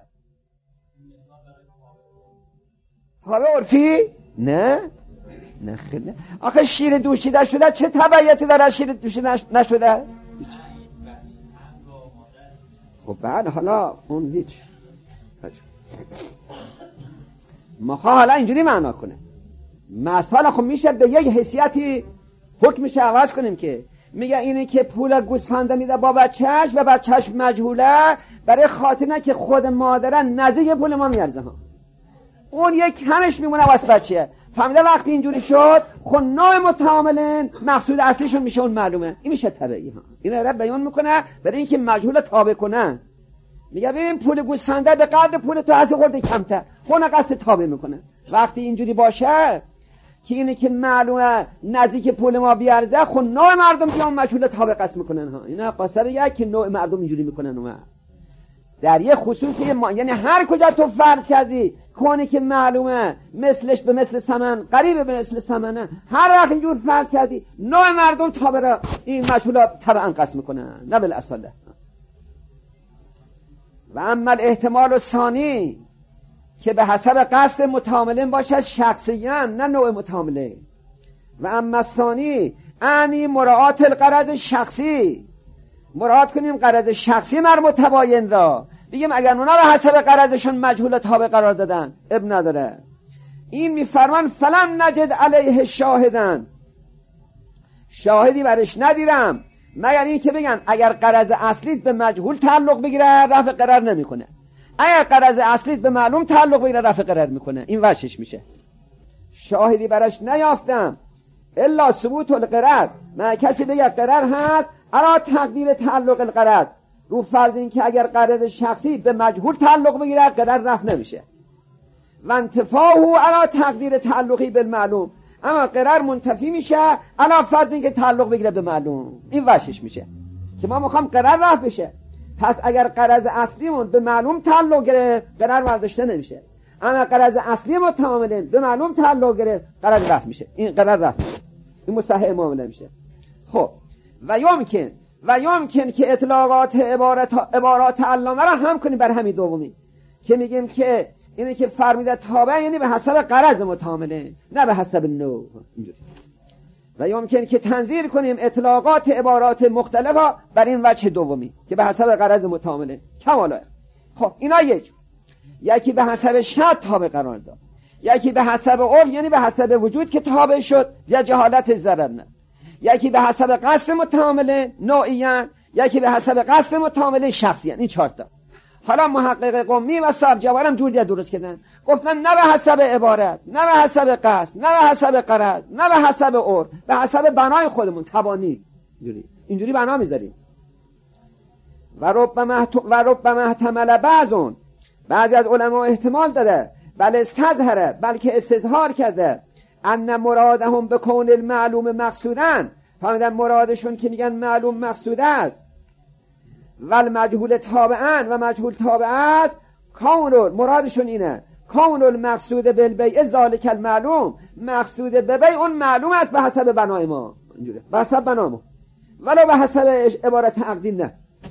تابع عرفی؟ نه نه خیلی. آخه شیر دوشیده شده چه تبعیتی داره شیر دوشیده نشده؟ خب بعد حالا اون هیچ مخواه حالا اینجوری معنا کنه مثلا، خب میشه به یک حیثیتی حکمش عوض کنیم که میگه اینه که پول گوسفنده میده با بچهش و بچهش مجهوله، برای خاطر که خود مادرن نزدیک پول ما میارزه ها، اون یک کمش میمونه واسه بچه. فهمیده وقتی اینجوری شد خب نوع متعاملین مقصود اصلیشون میشه اون معلومه، این میشه طبیعی ها، این را بیان میکنه برای اینکه مجهول تابع کنن. میگه ببین پول گوسفنده به قدر پول تو هست خورده کمتر، خونه قصد تابع میکنه. وقتی اینجوری باشه که اینه که معلومه نزدیک پول ما بیارزه، خب نوع مردم که اون مشغول تابع قسم میکنن ها. اینا قصر یک که نوع مردم اینجوری میکنن. اون در یه خصوصی ما، یعنی هر کجا تو فرض کردی کنه که معلومه مثلش به مثل سمن، قریب به مثل سمنه، هر وقت اینجور فرض کردی نوع مردم تابع را این مشغولا طبعا قسم میکنن، نه بالاصاله. و اما الاحتمال الثانی که به حسب قصد متعاملین باشد شخصیاً، نه نوع متعامله. و اما الثانی انی مراعات الغرض شخصی، مراعات کنیم غرض شخصی مر متباین را، بگیم اگر اونا به حسب غرضشون مجهول تابع قرار دادن اب نداره. این میفرمان فلم نجد علیه شاهدن، شاهدی برش ندیرم مگر این که بگن اگر غرض اصلیت به مجهول تعلق بگیره رفع قرار نمیکنه، اگر غرض اصلیت به معلوم تعلق بگیره رفع قرار میکنه. این وجهش میشه. شاهدی برش نیافتم الا ثبوت القرار، من کسی بگه قرار هست الا تقدیر تعلق القرار، رو فرض این که اگر غرض شخصی به مجهول تعلق بگیره قرار رفع نمیشه. و انتفاعه الا تقدیر تعلقی بالمعلوم، اما قرار منتفی میشه الا فرض این که تعلق بگیره به معلوم. این وجهش میشه که ما میخوام قرار رفع بشه. پس اگر غرض اصلیمون به معلوم تعلق گرفت قرار برداشته نمیشه، اما غرض اصلی متعاملین به معلوم تعلق گرفت قرار رفع میشه. این قرار رفع میشه، این مصحح معامله میشه. خب و یمکن و یمکن که اطلاقات عبارت عبارات علامه را هم کنیم بر همین دومی که میگیم که اینه که فرمیده تابع یعنی به حسب غرض متعامله نه به حسب نوع. اینجوری. و یمکن که تنظیر کنیم اطلاقات عبارات مختلفه بر این وجه دومی که به حسب غرض متعامله. کمالا. خب اینا یک یکی به حسب شرط تابع قرار داد، یکی به حسب عرف یعنی به حسب وجود که تابع شد یا جهالت ضرر نه، یکی به حسب قصد متعامله نوعیان، یکی به حسب قصد متعامله شخصیان. این چهار تا. حالا محقق قمی و صاحب جوارم جور دیگه درست کردن، گفتن نه به حسب عبارت، نه به حسب قصد، نه به حسب غرض، نه به حسب عرف، به حسب بنای خودمون توانی. اینجوری اینجوری بنا میذاریم. و ربما و ربما احتمل بعضون، بعضی از علما احتمال داره بل استظهره، بلکه استظهار کرده ان مرادهم به کون المعلوم مقصودن، فهمیدن مرادشون که میگن معلوم مقصود است و المجهول تابعن و مجهول تابع است، کون مرادشون اینه کون المقصود بالبیع ذالک المعلوم، مقصود به بیع اون معلوم است به حسب بنای ما، اینجوره به حسب بنای ما ولو به حسب عبارت عقدی نه.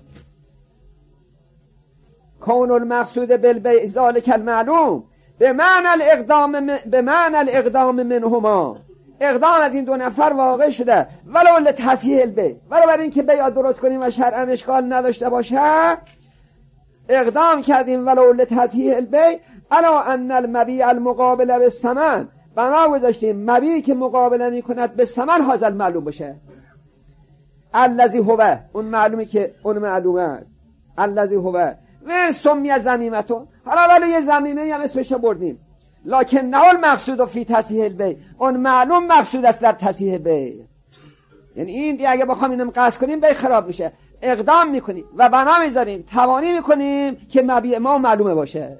کون المقصود بالبیع ذالک المعلوم به معنی الاقدام به معنی الاقدام منهما، اقدام از این دو نفر واقع شده ولو لتصحیح البیع، ولو برای اینکه بیع درست کنیم و شرعا اشکال نداشته باشه اقدام کردیم ولو لتصحیح البیع الا ان المبیع المقابل بالثمن، بنا گذاشتیم مبیعی که مقابله میکند به ثمن حاصل معلوم باشه. الذی هو اون معلومی که اون معلومه است، الذی هو و سمی زمیمتون، حالا ولی یه زمیمه هم اسمش بردیم لکن نه المقصود فی تصحیح البیع، اون معلوم مقصود است در تصحیح بیع. یعنی این دیگه اگه بخوام اینم قصد کنیم بیع خراب میشه، اقدام میکنیم و بنا میذاریم توانی میکنیم که مبیع ما معلومه باشه.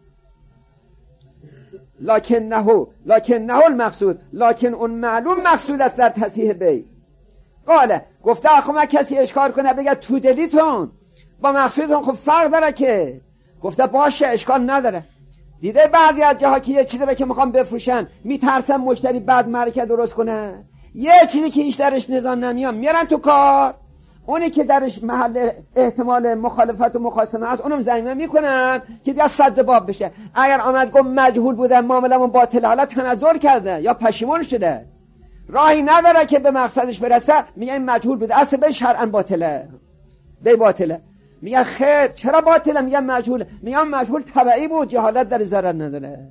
لکن نه لکن نه المقصود، لکن اون معلوم مقصود است در تصحیح بیع. قاله گفته آخه ما کسی اشکال کنه بگه تو دلیتون با مقصودتون خب فرق داره که، گفته باشه اشکال نداره. دیده بعضی از جاها که یه چیزی رو که میخوام بفروشن میترسن مشتری بعد معرکه درست کنه، یه چیزی که هیچ درش نظام نمیان میارن تو کار، اونی که درش محل احتمال مخالفت و مخاصمه هست اونم زمینه میکنن که دیگه صد باب بشه. اگر آمد گفت مجهول بوده معاملمون باطله، حالا تنازل کرده یا پشیمون شده راهی نداره که به مقصدش برسه، میگه این مجهول بوده اصلا به شرعا باطله، به باطله. میگه خیر چرا باطله؟ میگه مجهول، میگه مجهول تبعی بود جهالت در ضرر نداره.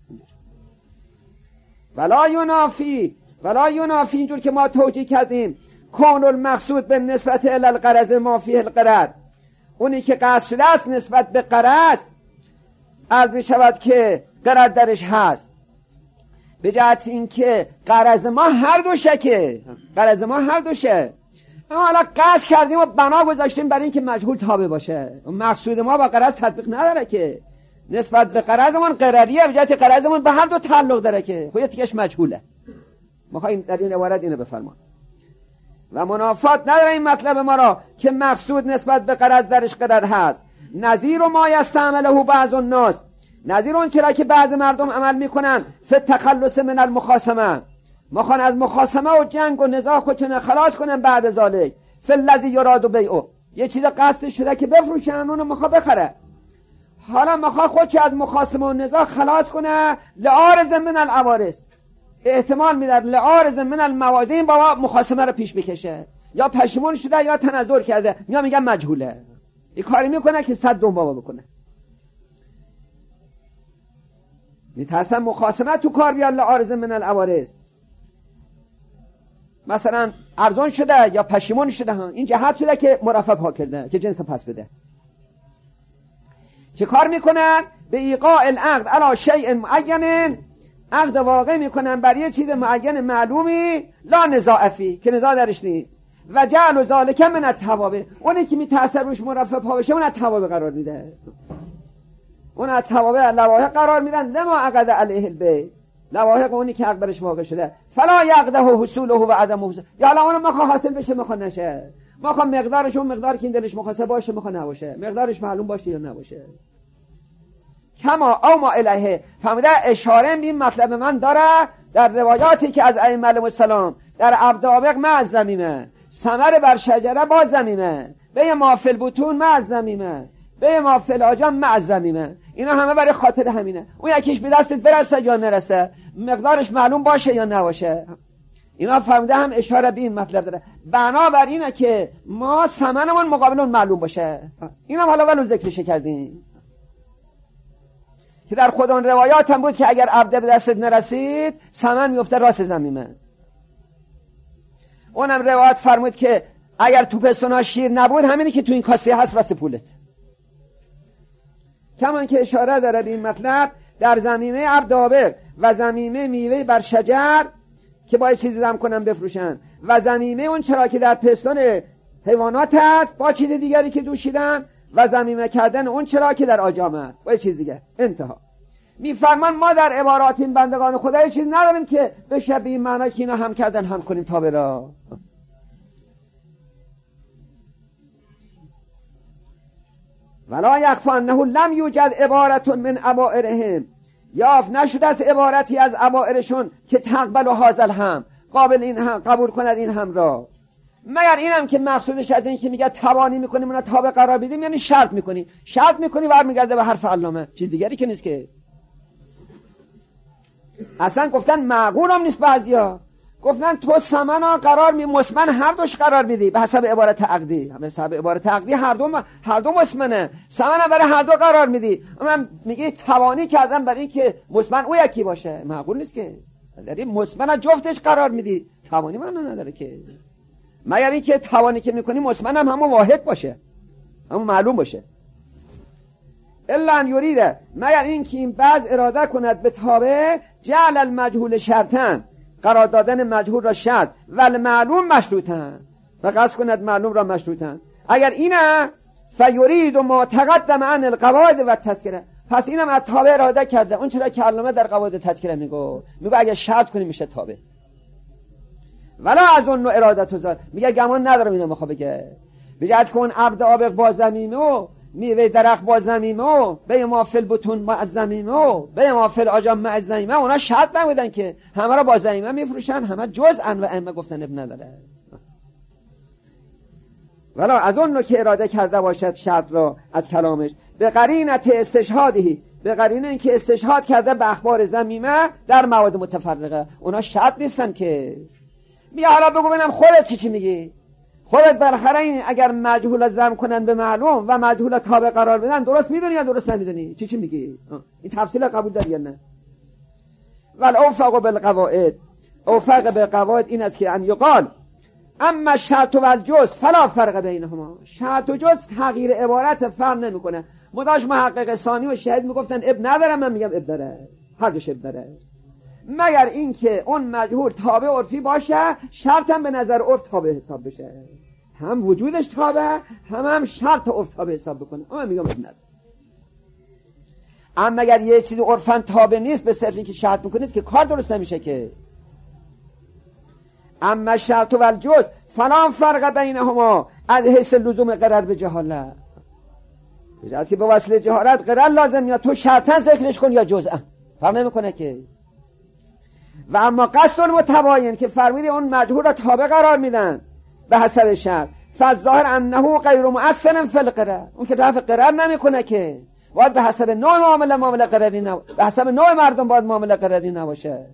ولا ینافی ولا ینافی اینجور که ما توجیه کردیم کون المقصود به نسبت الی الغرض ما فیه الغرض، اونی که قصد شده است نسبت به غرض از بشود که غرض درش هست، به جهت این که غرض ما هر دوشه، که غرض ما هر دوشه اما حالا قصد کردیم و بنا گذاشتیم برای اینکه مجهول تابع باشه. مقصود ما با قرض تطبیق نداره که، نسبت به قرضمون قراریه، بجهت قرضمون به هر دو تعلق داره که خود تیکش مجهوله. میخوایم در این عبارت اینو بفرمان و منافات نداره این مطلب ما را که مقصود نسبت به قرض درش قرار هست. نظیر و ما یستعمله بعض الناس، نظیر اون چرا که بعض مردم عمل میکنن فی التخلص من المخاصمه، مخوان از مخاصمه و جنگ و نزاع خودشون خلاص کنن بعد ذالک فی الذی یراد بیعه، یه چیز قصد شده که بفروشن اونو مخواه بخره، حالا مخواه خودش از مخاصمه و نزاع خلاص کنه لعارض من العوارض، احتمال میدار لعارض من الموازین با مخاصمه رو پیش بکشه، یا پشیمون شده یا تنظر کرده، یا میگن مجهوله، این کاری میکنه که صد دون بابا بکنه. میترسن مخاصمه تو کار بیاد لعارض من العوارض، مثلا ارزان شده یا پشیمون شده، ها این جهت شده که مرفع پا کرده که جنس پس بده. چه کار میکنن؟ به ایقاع العقد علی شیء معین، عقد واقع میکنن بر یه چیز معین معلومی لا نزاع فی، که نزاع درش نیست، و جعل ذالک من التوابع، اونی که میتاثر روش مرفع پا بشه اون التوابع قرار میده، اون التوابع لواحق قرار میدن لما عقد علیه البیع، لواحق اونی که عقد برش واقع شده، فلا یقده حصوله و عدم حصول، یا الان اون مخواه حاصل بشه مخواه نشه، مخواه مقدارش اون مقدار که این دلش مخواسته باشه مخواه نباشه، مقدارش معلوم باشه یا نباشه. کما او ما الیه، فهمیده اشاره به این مطلب من داره در روایاتی که از ائمه علیهم السلام در عبدابق مع زمیمه، ثمر بر شجره با زمیمه، به ما فی البطون مع زمیمه، به ما فی الآجام مع زمیمه، اینا همه برای خاطر همینه، اون یکیش به دستت برسه یا نرسه، مقدارش معلوم باشه یا نباشه، اینا فهمیده هم اشاره به این مطلب داره. بنابر اینه که ما ثمنمون مقابل اون معلوم باشه، اینا هم حالا ولو ذکرش کردیم که در خود اون روایات هم بود که اگر عبده به دستت نرسید ثمن میفته راس زمیمه. اونم روایت فرمود که اگر تو پستونا شیر نبود همینی که تو این کاسه هست راس پولت. کمان که اشاره داره به این مطلب در زمینه عبدابق و زمینه میوه بر شجر که باید چیزی زم کنن بفروشن، و زمینه اون چرا که در پستان حیوانات هست با چیز دیگری که دوشیدن، و زمینه کردن اون چرا که در آجام هست با چیز دیگه. انتها میفرمان ما در عبارات این بندگان خدای چیز نداریم که بشه به این معنی که اینا هم کردن هم کنیم تا برا. ولا یخفی انه لم یوجد عبارت من عبائرهم، یافت نشده از عبارتی از عبائرشون که تقبل و حاضل هم قابل این هم قبول کند این هم را، مگر اینم که مقصودش از این که میگه توانی میکنیم اونا تابع قرار بدیم، یعنی شرط میکنی شرط میکنی برمیگرده به حرف علامه، چیز دیگری که نیست که. اصلا گفتن معقول هم نیست، بعضیا گفتن تو ثمن قرار می مسمن هر دوش قرار میدی به حسب عبارت عقدی، به حسب عبارت عقدی هر دو هر دو مسمنه، ثمن برای هر دو قرار میدی، اما میگی توانی کردن برای اینکه مسمن او یکی باشه، معقول نیست که. داری مسمن جفتش قرار میدی، توانی معنا نداره که، مگر اینکه توانی که میکنی مسمن هم همون واحد باشه، همون معلوم باشه. الا ان یریده، مگر اینکه این بعض اراده کند به تابع جعل المجهول شرطا، قرار دادن مجهول را شرط، ول معلوم مشروطا، و قصد کند معلوم را مشروطا. اگر اینه فیرید و ما تقدم عن القواعد و تذکره، پس اینم از تابع اراده کرده اون چرا که علامه در قواعد تذکره میگه، میگه اگه شرط کنی میشه تابع. ولا از اون نوع اراده تو زاد، میگه گمان ندارم اینو میخواد بگه، بجد کن عبد آبق با زمیمه و میوه درخت با زمیمه و به ما فل بتون ما از زمیمه و به ما فل آجام ما از زمیمه، اونا شرط نبودن که همه را با زمیمه میفروشن، همه جز ان و ائمه گفتن ابن نداره. ولا از اون که اراده کرده باشد شرط را از کلامش به قرینت استشهادی، به قرینه این که استشهاد کرده به اخبار زمیمه در مواد متفرقه، اونا شرط نیستن که. بیا حالا بگو ببینم خودت چی چی میگی، خودت بالاخره این اگر مجهول زم کنن به معلوم و مجهول تابع قرار بدن درست میدونی یا درست نمیدونی، چی چی میگی؟ این تفصیل قبول داری یا نه؟ ول اوفق بالقواعد، اوفق بالقواعد این است که ان یقال اما الشرط و الجز فلا فرق بینهما، شرط و جز تغییر عبارت فرق نمیکنه. مداش محقق ثانی و شهید میگفتن اب نداره، من میگم اب داره، هر دوش اب داره، مگر این که اون مجهول تابع عرفی باشه، شرط هم به نظر عرف تابع حساب بشه. هم وجودش تابه، هم هم شرط عرف تابه حساب بکنه. اما میگم نداره. اما اگر یه چیزی عرفاً تابه نیست به صرف اینکه شرط میکنید که کار درست نمیشه که. اما شرط و الجز فلا فرق بینهما از حیث لزوم قرار به جهاله. بجد که به وسیله جهالت قرار لازم یا تو شرطاً ذکرش کن یا جزءا، فرق نمیکنه که. و اما قصد المتباین که فرمودی اون مجهول را تابع قرار میدن به حسب شرط، فالظاهر انه غیر مؤثر فی القرار، اون که رفع قرار نمیکنه که باید به حسب نوع معامله معامله قراری نباشه، به حسب نوع مردم باید معامله قراری نباشه.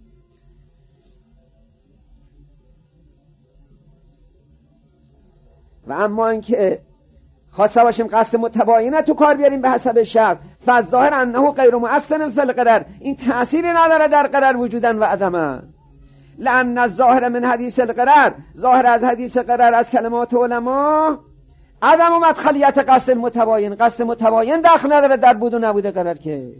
و اما اینکه خواسته باشیم قصد متباینه تو کار بیاریم به حسب شرط، فالظاهر انه غیر مؤثر فی القرار، این تأثیری نداره در قرار وجودن و عدمن. لأن الظاهر من حدیث القرار، ظاهر از حدیث قرار از کلمات علما عدم و مدخلیت قصد متباین، قصد متباین داخل نداره در بود و نبود قرار که.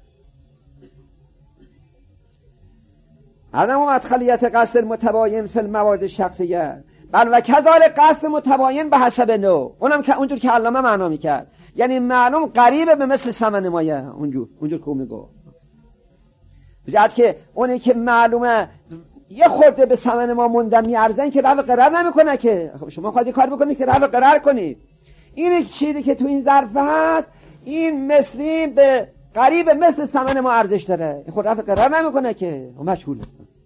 عدم و مدخلیت قصد متباین فی الموارد شخصیه، بل و کذالک قصد متباین به حسب نوع، اونم که اونجور که علامه معنا میکرد، یعنی معلوم قریبه به مثل ثمن مایه، اونجور اونجور که میگو بجد که اونی که معلومه یه خورده به ثمن ما موندن میارزن که رفع قرار نمیکنه که. خب شما خواهید کار بکنید که رفع قرار کنید. این چیزی که تو این ظرف هست این مثلی به قریب مثل ثمن ما ارزش داره، خود رفع قرار نمیکنه که مشغوله.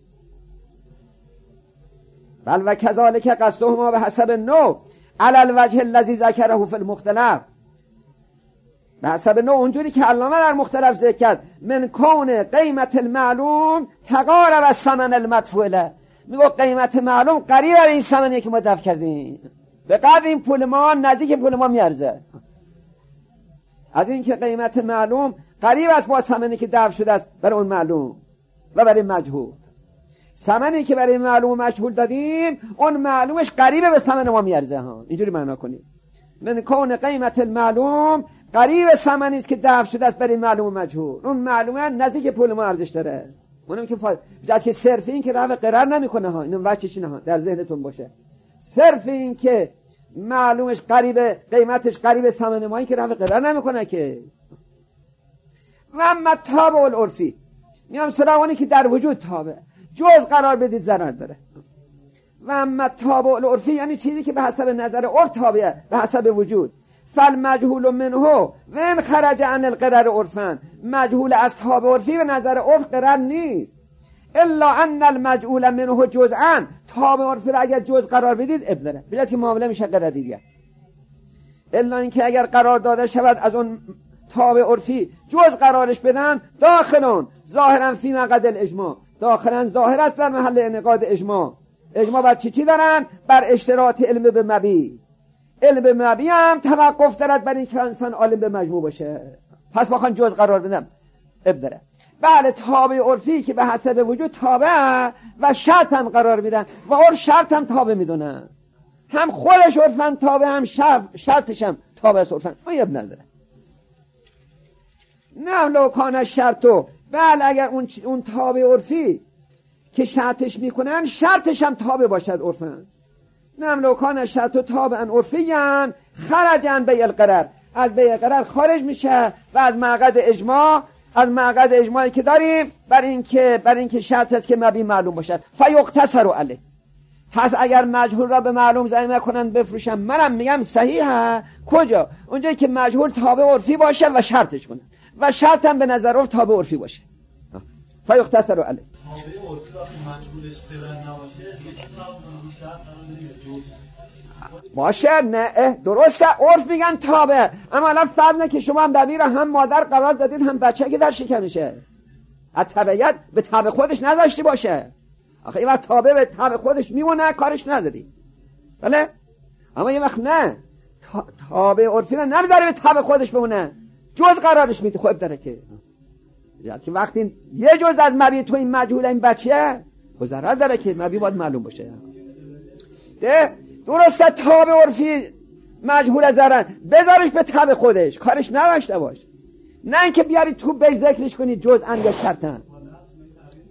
بل و کذالک قصدهما به حسب نوع علی الوجه الذی ذکره فی المختلف، به حسب نوع اونجوری که علامه در مختلف ذکر کرد، من کون قیمت المعلوم تقارب از ثمن المدفوع له، میگه قیمت معلوم قریب از این ثمنی که ما دفع کردیم، به قدر این پول ما نزدیک پول ما میارزه. از این که قیمت معلوم قریب است با ثمنی که دفع شده است برای اون معلوم و برای مجهول. ثمنی که برای معلوم و مجهول دادیم اون معلومش قریب به ثمن ما میارزه ها، اینجوری معنا کنید. من کون قیمت المعلوم قریب ثمنی است که دفع شده است برای معلوم و مجهول، اون معلومه نزدیک پول ما ارزش داره. اونم که فا... جد که صرف این که رفع قرار نمیکنه ها، اینم بچه چی نه در ذهنتون باشه. صرف این که معلومش قریب قیمتش قریب ثمن ما این که رفع قرار نمیکنه که. و اما تابع العرفی، میام سراغ که در وجود تابع جز قرار بدید ضرر داره. و اما تابع العرفی یعنی چیزی که به حسب نظر عرف تابعه به حسب وجود. فالمجهول منه و ان خرج عن القرار عرفا، مجهول از تابع عرفی به نظر عرف قرار نیست. الا ان المجهول منه جزءا، تابع عرفی را اگر جز قرار بدید ابداره بلکه که معامله میشه قراری دیگه. الا اینکه اگر قرار داده شود از اون تابع عرفی جز قرارش بدن، داخلون ظاهرا فی مقعد الاجماع، داخلا ظاهر است در محل انعقاد اجماع. اجماع بر چی چی دارن؟ بر اشتراط علم به مبی. علم به مبی هم توقف دارد بر این که انسان عالم به مجموع باشه، پس بخوان جز قرار بدم ابداره. بله تابع عرفی که به حسب وجود تابع و شرط هم قرار میدن و عرف شرط هم تابع میدونن، هم خودش عرفن تابع هم شرط شرطش هم تابع است عرفن، ما یب نداره. نه لو کان شرطو، بله اگر اون اون تابع عرفی که شرطش میکنن شرطش هم تابع باشد عرفن. نه لو کان شرطو تابعا عرفیان خرجن بیع القرار، از بیع قرار خارج میشه و از مقعد اجماع، از مقعد اجماعی که داریم بر این که بر این که شرط است که مبی معلوم باشد فیقتصر علیه. پس اگر مجهول را به معلوم ضمیمه کنن بفروشن، منم میگم صحیحه. کجا؟ اونجایی که مجهول تابع عرفی باشه و شرطش کنن و شرط هم به نظر عرف تابع عرفی باشه فیقتصر علیه. تابع عرفی را که مجهولش قرار نباشه باشه نه درسته عرف میگن تابع، اما الان فرض نه که شما هم ببی را هم مادر قرار دادید هم بچه که در شکمشه، از تبعیت به تابع خودش نذاشتی باشه. آخه این وقت تابع به تابع خودش میمونه کارش نداری، بله؟ اما یه وقت نه تابع عرفی را نمیذاره به تابع خودش بمونه، جز قرارش میده. خوب داره که یاد که وقتی یه جز از مبی تو این مجهول این بچه ضرر داره که مبی باید معلوم باشه. ده درسته تابع عرفی مجهول ضرر بذارش به تابع خودش کارش نداشته باش، نه اینکه بیاری تو بی ذکرش کنی جز ان یا شرطن.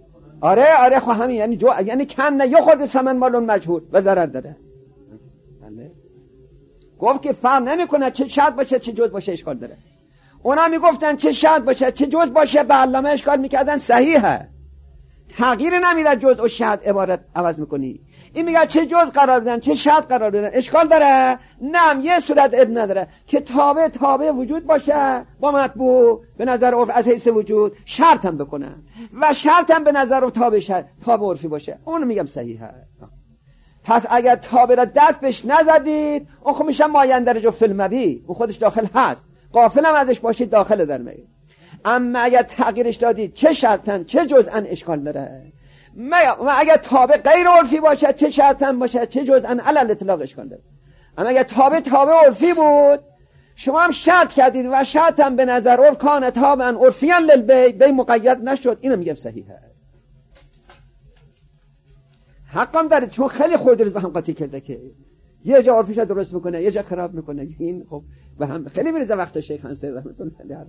آره آره خب همین یعنی جو یعنی کم نه یه خورده ثمن مالون مجهول و ضرر داره. بله. گفت که فرق نمیکنه چه شرط باشه چه جز باشه اشکال داره. اونا میگفتن چه شرط باشه چه جز باشه، به علامه اشکال میکردن صحیحه، تغییر نمیده، جز و شرط عبارت عوض میکنی. این میگه چه جز قرار بدن چه شرط قرار بدن اشکال داره؟ نه، یه صورت اب نداره که تابع تابع وجود باشه با مطبوع به نظر عرف از حیث وجود شرط هم بکنن و شرط هم به نظر تابع شرط تابع عرفی باشه، اون میگم صحیحه. پس اگر تابع را دست بهش نزدید اون خب میشه مایندرج و فیلمبی، اون خودش داخل هست، غافل هم ازش باشید داخل در میگه. اما اگر تغییرش دادید چه شرطن چه جزءن اشکال داره. ما اگر تابع غیر عرفی باشه چه شرطن باشه چه جزءن علل اطلاق اشکال داره. اما اگر تابع تابع عرفی بود شما هم شرط کردید و شرط هم به نظر عرف کان تابعا عرفیا للبی بی مقید نشد، اینو میگم صحیحه. حقم داره چون خیلی خورده روز به هم قاطی کرده که یه جا عرفیش درست میکنه یه جا خراب میکنه، این خب به هم خیلی میرزه. وقت شیخ انصاری رحمت الله علیه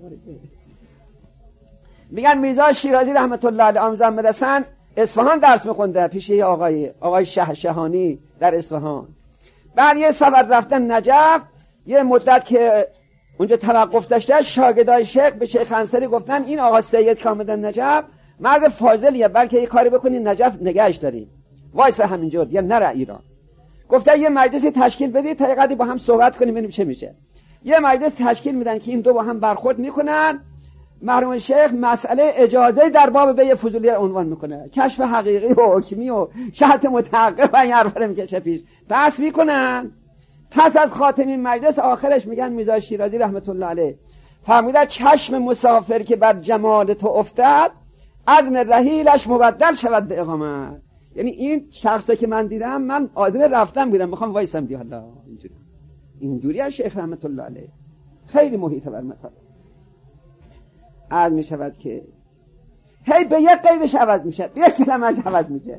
میگن میرزا شیرازی رحمت الله علیه آموزان مدرسن اصفهان درس میخونده پیش یه آقای آقای شه شهانی در اصفهان. بعد یه سفر رفتن نجف، یه مدت که اونجا توقف داشته شاگردای شیخ به شیخ انصاری گفتن این آقا سید که آمدن نجف مرد فاضلیه، بلکه یه کاری بکنین نجف نگهش دارین، وایسه همینجا یا نره ایران. گفته یه مجلسی تشکیل بدید تا یه قدری با هم صحبت کنیم ببینیم چه میشه. یه مجلس تشکیل میدن که این دو با هم برخورد میکنن. مرحوم شیخ مسئله اجازه در باب بیع فضولی عنوان میکنه، کشف حقیقی و حکمی و شرط متحقق و این حرفا رو میکشه پیش، بحث میکنن. پس از خاتمی مجلس آخرش میگن میرزا شیرازی رحمت الله علیه فرموده چشم مسافر که بر جمال تو افتد عزم رحیلش مبدل شود به اقامت. یعنی این شخصی که من دیدم من عازم رفتن بودم، میخوام وایسم دی حالا اینجوری اینجوری از شیخ رحمت الله علیه خیلی محیط بر مطالب عرض می شود که هی به یک قیدش عوض میشه، به یک کلمه‌اش عوض میشه.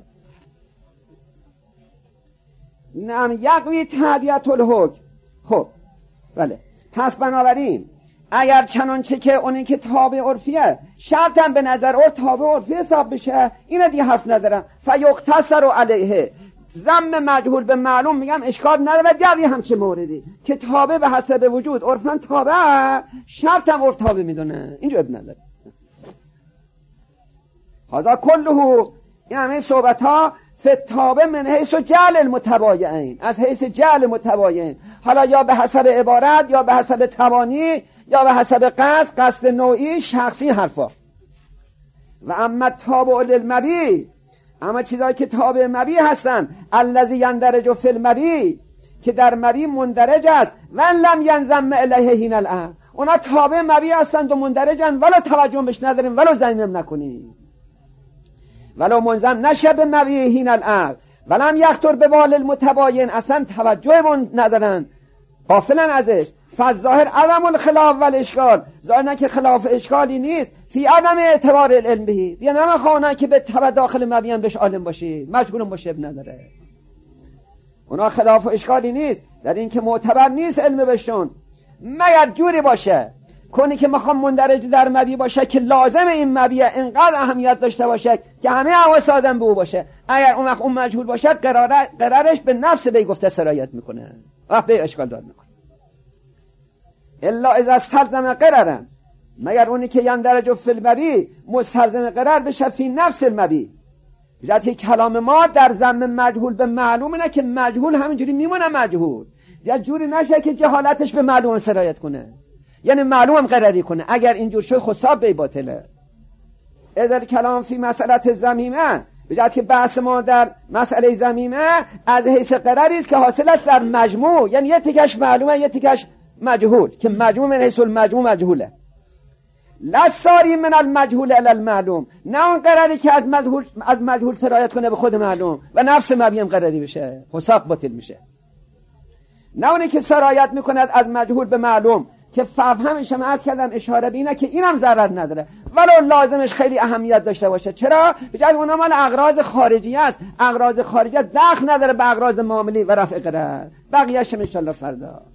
نعم یقوی تعدیت الحکم. خب بله، پس بنابراین اگر چنانچه که اونی که تابع عرفیه شرطم به نظر عرف تابع عرفی حساب بشه، اینا دیگه حرف ندارم. فیقتصر علیه ضم مجهول به معلوم میگم اشکال نداره. دیگه همچه موردی که تابع به حسب وجود عرفاً تابع شرطم عرف تابع میدونه، اینجا اب نداره. هذا كله این همه صحبت ها فتابع من حیث جعل المتباینین، از حیث جعل متباین، حالا یا به حسب عبارت یا به حسب توانی یا به حسب قصد، قصد نوعی شخصی حرفا. و اما تابع للمبی، اما چیزایی که تابع مبی هستن الذی یندرج فی المبی که در مبی مندرج است و لم ینضم الیه حین الامر، اونا تابع مبی هستند و مندرجن ولو توجه بهش نداریم ولو ضمیم نکنیم ولو منضم نشه به مبی حین الامر ولم یخطر به بال المتباین، اصلا توجه بون ندارن غافلن ازش. فالظاهر عدم الخلاف و الاشکال، ظاهرا که خلاف اشکالی نیست فی عدم اعتبار العلم بهی، دیگه نمیخواهن که به تبع داخل مبیان بهش عالم باشی، مجبورم باشه اب نداره. اونا خلاف و اشکالی نیست در این که معتبر نیست علم بهشون، مگر جوری باشه کنی که میخوام مندرج در مبی باشه که لازم این مبیه اینقدر اهمیت داشته باشه که همه حواس آدم به او باشه. اگر اون وقت اون مجهول باشه قرار قرارش به نفس بی گفته سرایت میکنه و به اشکال دار میکنه. الا اذا استلزم قرارا، مگر اونی که یندرج فی المبی مستلزم قرار بشه فی نفس المبی. ذاتی کلام ما در ضمن مجهول به معلوم نه که مجهول همینجوری میمونه مجهول، یا جوری نشه که جهالتش به معلوم سرایت کنه، یعنی معلوم هم قراری کنه. اگر اینجور شد خصاب به باطله. اذا کلام فی مسئله زمیمه، بجد که بحث ما در مسئله زمیمه از حیث قراری است که حاصل است در مجموع، یعنی یه تیکش معلومه یه تیکش مجهول، که مجموع من حیث المجموع مجهوله. لساری من المجهول الی المعلوم، نه اون قراری که از مجهول از مجهول سرایت کنه به خود معلوم و نفس مبیم قراری بشه، حساب باطل میشه. نه اونی که سرایت میکند از مجهول به معلوم که فهمش هم عرض کردم اشاره به اینه که اینم ضرر نداره ولو لازمش خیلی اهمیت داشته باشه. چرا؟ بجای اونها مال اغراض خارجی است، اغراض خارجی دخل نداره به اغراض معاملی و رفع قرار. بقیه‌اش ان شاء الله فردا.